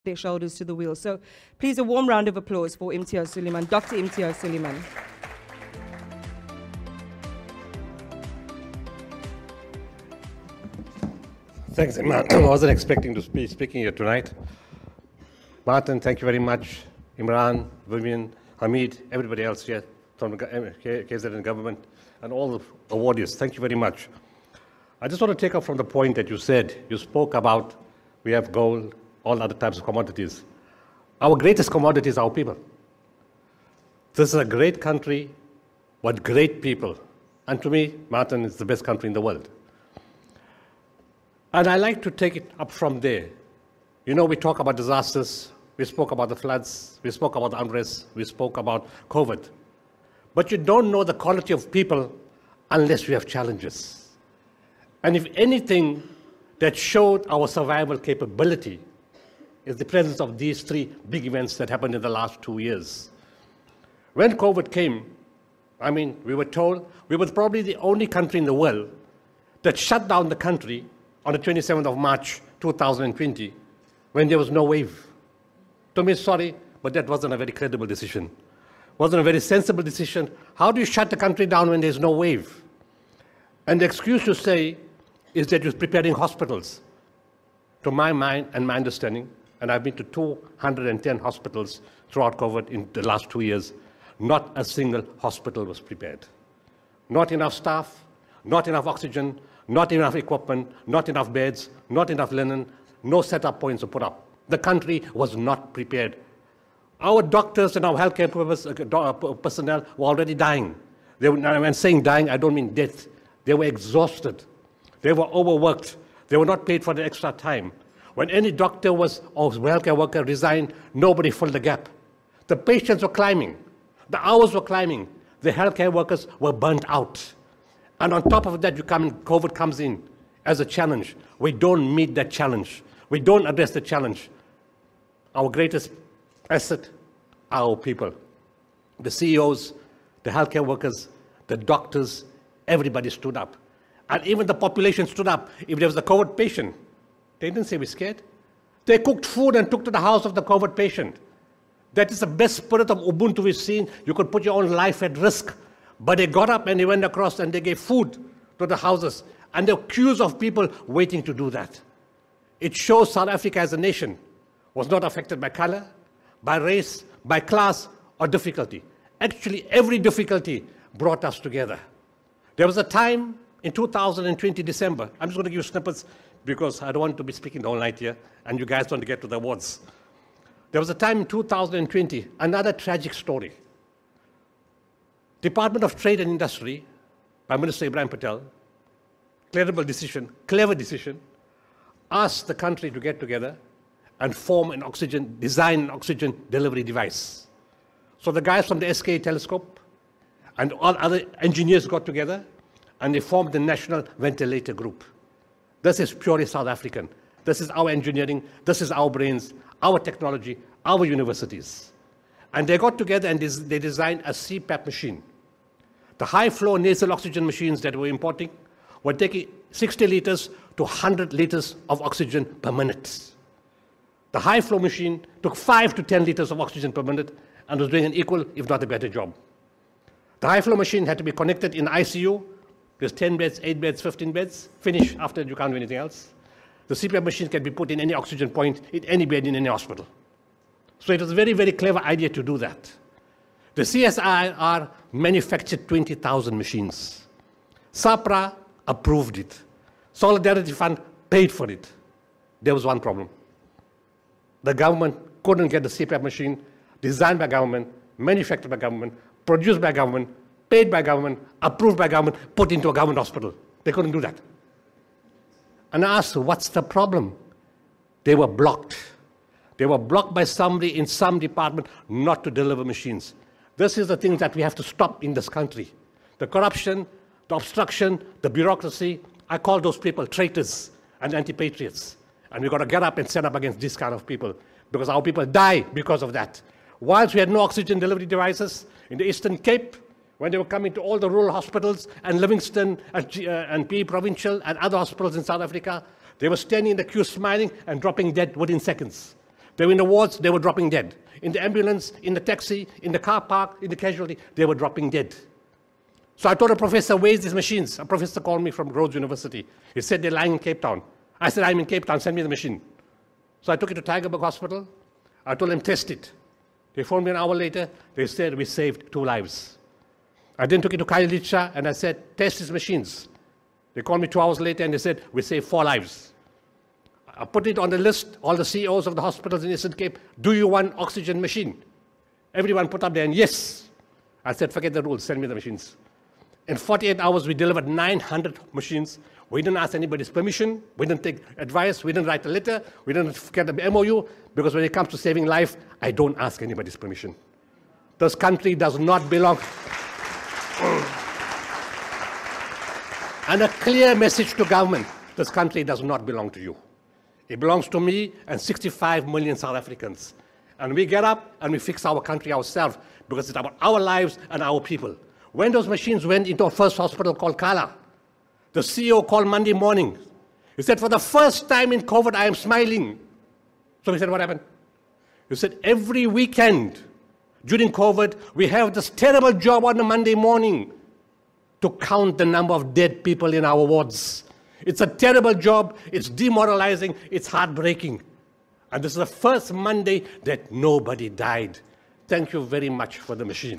their shoulders to the wheel. So please, a warm round of applause for Imtiaz Sooliman, Dr. Imtiaz Sooliman. Thanks, Imran. I wasn't expecting to be speaking here tonight. Martin, thank you very much. Imran, Vivian, Hamid, everybody else here from the KZN government, and all the awardees, thank you very much. I just want to take up from the point that you said. You spoke about we have gold, all other types of commodities. Our greatest commodity is our people. This is a great country with great people. And to me, Martin is the best country in the world. And I like to take it up from there. You know, we talk about disasters, we spoke about the floods, we spoke about the unrest, we spoke about COVID. But you don't know the quality of people unless you have challenges. And if anything that showed our survival capability is the presence of these three big events that happened in the last 2 years. When COVID came, I mean, we were told we were probably the only country in the world that shut down the country on the 27th of March, 2020, when there was no wave. To me, sorry, but that wasn't a very credible decision. Wasn't a very sensible decision. How do you shut the country down when there's no wave? And the excuse to say is that you're preparing hospitals. To my mind and my understanding, and I've been to 210 hospitals throughout COVID in the last 2 years, not a single hospital was prepared. Not enough staff, not enough oxygen, not enough equipment, not enough beds, not enough linen, no setup points to put up. The country was not prepared. Our doctors and our healthcare personnel were already dying. When saying dying, I don't mean death. They were exhausted. They were overworked. They were not paid for the extra time. When any doctor or healthcare worker resigned, nobody filled the gap. The patients were climbing. The hours were climbing. The healthcare workers were burnt out. And on top of that, COVID comes in as a challenge. We don't meet that challenge. We don't address the challenge. Our greatest asset are our people. The CEOs, the healthcare workers, the doctors, everybody stood up. And even the population stood up. If there was a COVID patient, they didn't say we're scared. They cooked food and took to the house of the COVID patient. That is the best spirit of Ubuntu we've seen. You could put your own life at risk. But they got up and they went across and they gave food to the houses. And there were queues of people waiting to do that. It shows South Africa as a nation was not affected by color, by race, by class, or difficulty. Actually, every difficulty brought us together. There was a time in 2020, December, I'm just going to give you snippets because I don't want to be speaking the whole night here, and you guys want to get to the awards. There was a time in 2020, another tragic story. Department of Trade and Industry, by Minister Ibrahim Patel, clever decision, asked the country to get together and design an oxygen delivery device. So the guys from the SK Telescope and all other engineers got together and they formed the National Ventilator Group. This is purely South African. This is our engineering, this is our brains, our technology, our universities. And they got together and they designed a CPAP machine. The high-flow nasal oxygen machines that we're importing were taking 60 liters to 100 liters of oxygen per minute. The high-flow machine took 5 to 10 liters of oxygen per minute and was doing an equal, if not a better job. The high-flow machine had to be connected in ICU. There's 10 beds, 8 beds, 15 beds. Finish after you can't do anything else. The CPAP machine can be put in any oxygen point, in any bed, in any hospital. So it was a very, very clever idea to do that. The CSIR manufactured 20,000 machines. SAPRA approved it. Solidarity Fund paid for it. There was one problem. The government couldn't get the CPAP machine designed by government, manufactured by government, produced by government, paid by government, approved by government, put into a government hospital. They couldn't do that. And I asked, what's the problem? They were blocked. They were blocked by somebody in some department not to deliver machines. This is the thing that we have to stop in this country. The corruption, the obstruction, the bureaucracy, I call those people traitors and anti-patriots. And we've got to get up and stand up against this kind of people because our people die because of that. Whilst we had no oxygen delivery devices in the Eastern Cape, when they were coming to all the rural hospitals and Livingston and PE Provincial and other hospitals in South Africa, they were standing in the queue smiling and dropping dead within seconds They were in the wards, they were dropping dead. In the ambulance, in the taxi, in the car park, in the casualty, they were dropping dead. So I told a professor, where's these machines? A professor called me from Rhodes University. He said, they're lying in Cape Town. I said, I'm in Cape Town, send me the machine. So I took it to Tygerberg Hospital. I told them, test it. They phoned me an hour later. They said, we saved 2 lives. I then took it to Khayelitsha, and I said, test these machines. They called me 2 hours later, and they said, we saved 4 lives. I put it on the list, all the CEOs of the hospitals in Eastern Cape, do you want oxygen machine? Everyone put up there, and yes. I said, forget the rules, send me the machines. In 48 hours, we delivered 900 machines. We didn't ask anybody's permission. We didn't take advice. We didn't write a letter. We didn't get the MOU, because when it comes to saving life, I don't ask anybody's permission. This country does not belong. And a clear message to government, this country does not belong to you. It belongs to me and 65 million South Africans. And we get up and we fix our country ourselves, because it's about our lives and our people. When those machines went into our first hospital called Kala, the CEO called Monday morning. He said, for the first time in COVID, I am smiling. So we said, what happened? He said, every weekend during COVID, we have this terrible job on a Monday morning to count the number of dead people in our wards. It's a terrible job. It's demoralizing. It's heartbreaking. And this is the first Monday that nobody died. Thank you very much for the machine.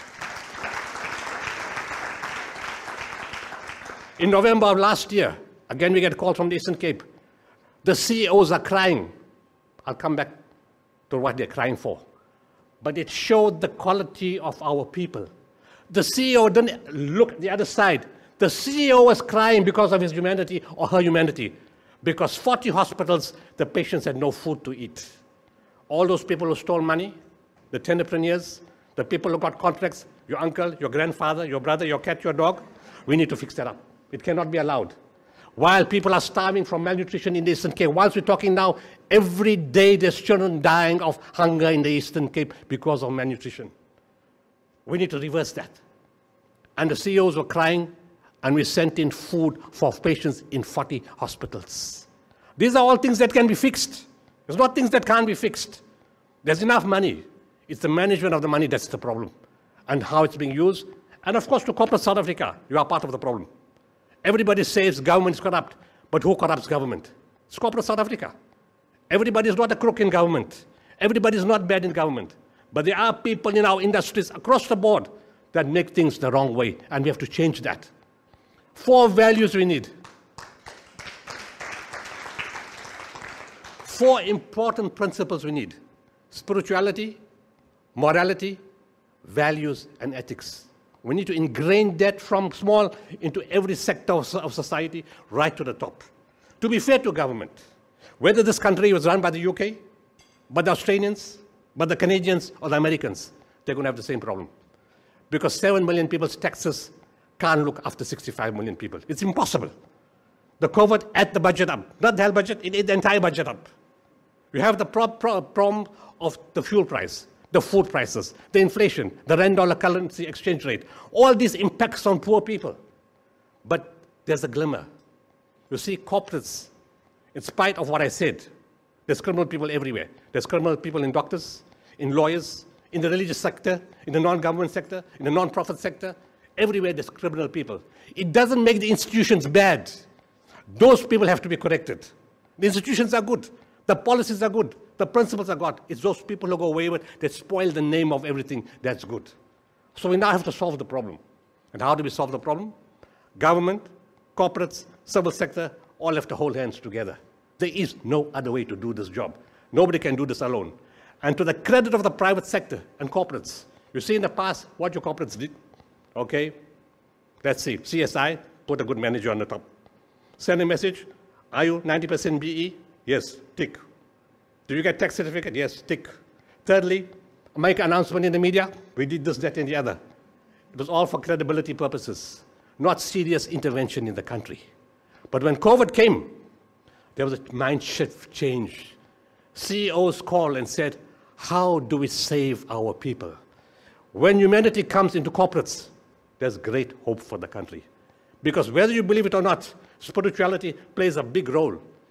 In November of last year, again we get a call from the Eastern Cape. The CEOs are crying. I'll come back to what they're crying for. But it showed the quality of our people. The CEO didn't look at the other side. The CEO was crying because of his humanity or her humanity. Because 40 hospitals, the patients had no food to eat. All those people who stole money, the entrepreneurs, the people who got contracts, your uncle, your grandfather, your brother, your cat, your dog, we need to fix that up. It cannot be allowed. While people are starving from malnutrition in the Eastern Cape, whilst we're talking now, every day there's children dying of hunger in the Eastern Cape because of malnutrition. We need to reverse that. And the CEOs were crying, and we sent in food for patients in 40 hospitals. These are all things that can be fixed. There's not things that can't be fixed. There's enough money. It's the management of the money that's the problem, and how it's being used. And of course, to corporate South Africa, you are part of the problem. Everybody says government is corrupt, but who corrupts government? It's corporate South Africa. Everybody is not a crook in government. Everybody is not bad in government. But there are people in our industries across the board that make things the wrong way, and we have to change that. 4 values we need. 4 important principles we need: spirituality, morality, values, and ethics. We need to ingrain that from small into every sector of society, right to the top. To be fair to government, whether this country was run by the UK, by the Australians, by the Canadians, or the Americans, they're going to have the same problem. Because 7 million people's taxes can't look after 65 million people. It's impossible. The COVID ate the budget up. Not the whole budget, it ate the entire budget up. You have the problem of the fuel price, the food prices, the inflation, the rand-dollar currency exchange rate. All these impacts on poor people. But there's a glimmer. You see, corporates, in spite of what I said, there's criminal people everywhere. There's criminal people in doctors, in lawyers, in the religious sector, in the non-government sector, in the non-profit sector. Everywhere there's criminal people. It doesn't make the institutions bad. Those people have to be corrected. The institutions are good. The policies are good. The principles are good. It's those people who go wayward that spoil the name of everything that's good. So we now have to solve the problem. And how do we solve the problem? Government, corporates, civil sector, all have to hold hands together. There is no other way to do this job. Nobody can do this alone. And to the credit of the private sector and corporates, you see in the past what your corporates did. Okay, let's see. CSI, put a good manager on the top. Send a message. Are you 90% BE? Yes, tick. Do you get tax certificate? Yes, tick. Thirdly, make an announcement in the media. We did this, that, and the other. It was all for credibility purposes, not serious intervention in the country. But when COVID came, there was a mind shift change. CEOs called and said, how do we save our people? When humanity comes into corporates, there's great hope for the country. Because whether you believe it or not, spirituality plays a big role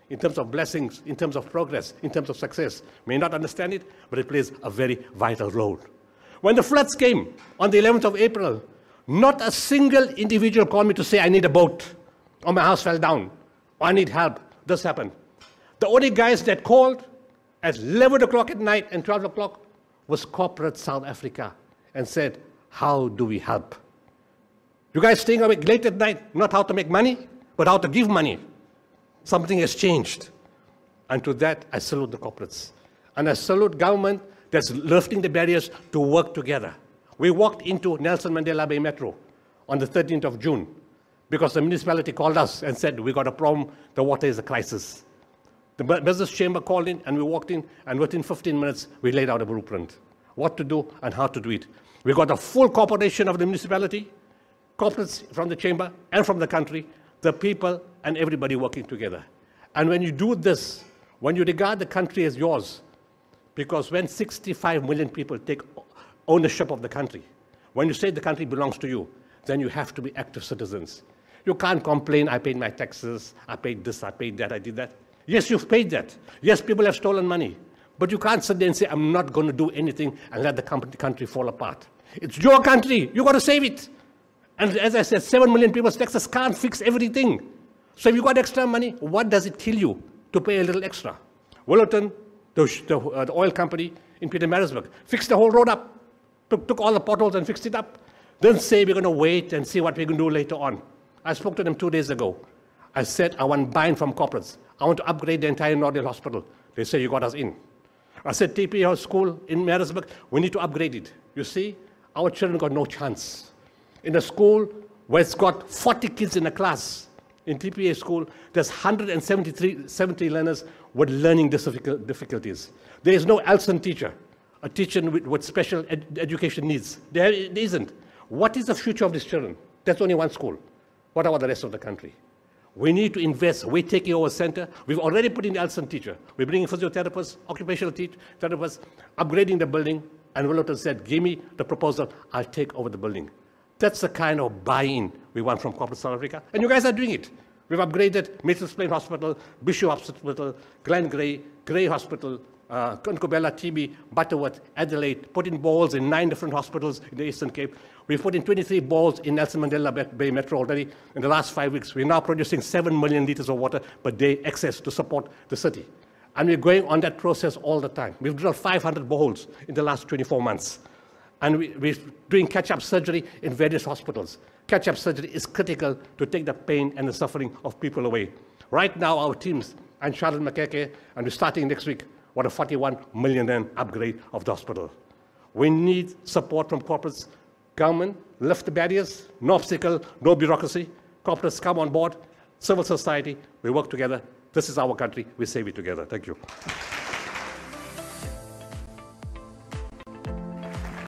in terms of blessings, in terms of progress, in terms of success. May not understand it, but it plays a very vital role. When the floods came on the 11th of April, not a single individual called me to say, I need a boat, or my house fell down, or I need help. This happened. The only guys that called at 11 o'clock at night and 12 o'clock was corporate South Africa and said, how do we help? You guys staying awake late at night, not how to make money, but how to give money. Something has changed. And to that, I salute the corporates. And I salute government that's lifting the barriers to work together. We walked into Nelson Mandela Bay Metro on the 13th of June because the municipality called us and said, we got a problem, the water is a crisis. The business chamber called in and we walked in, and within 15 minutes, we laid out a blueprint, what to do and how to do it. We got the full cooperation of the municipality, corporates from the chamber and from the country, the people and everybody working together. And when you do this, when you regard the country as yours, because when 65 million people take ownership of the country, when you say the country belongs to you, then you have to be active citizens. You can't complain, I paid my taxes, I paid this, I paid that, I did that. Yes, you've paid that. Yes, people have stolen money. But you can't sit there and say, I'm not going to do anything and let the country fall apart. It's your country. You've got to save it. And as I said, 7 million people's taxes can't fix everything. So if you've got extra money, what does it kill you to pay a little extra? Willerton, the oil company in Pietermaritzburg, fixed the whole road up, took all the potholes and fixed it up. Then say we're going to wait and see what we can do later on. I spoke to them 2 days ago. I said, I want buy-in from corporates. I want to upgrade the entire Nordale Hospital. They say, you got us in. I said, TPA School in Maritzburg, we need to upgrade it. You see, our children got no chance. In a school where it's got 40 kids in a class, in TPA school, there's 170 learners with learning difficulties. There is no Elson teacher, a teacher with special education needs. There isn't. What is the future of these children? That's only one school. What about the rest of the country? We need to invest. We're taking over center. We've already put in the Elson teacher. We're bringing physiotherapists, occupational therapists, upgrading the building. And Willerton said, give me the proposal, I'll take over the building. That's the kind of buy-in we want from corporate South Africa. And you guys are doing it. We've upgraded Mitchells Plain Hospital, Bishop Hospital, Glen Grey Hospital, Nkobela, TB, Butterworth, Adelaide, put in balls in 9 different hospitals in the Eastern Cape. We've put in 23 balls in Nelson Mandela Bay Metro already. In the last 5 weeks, we're now producing 7 million liters of water per day excess to support the city. And we're going on that process all the time. We've drilled 500 boreholes in the last 24 months. And we're doing catch-up surgery in various hospitals. Catch-up surgery is critical to take the pain and the suffering of people away. Right now, our teams, and Charlotte Makeke, and we're starting next week, what a 41 million rand upgrade of the hospital. We need support from corporates. Government, lift the barriers, no obstacle, no bureaucracy. Corporates come on board. Civil society, we work together. This is our country. We save it together. Thank you.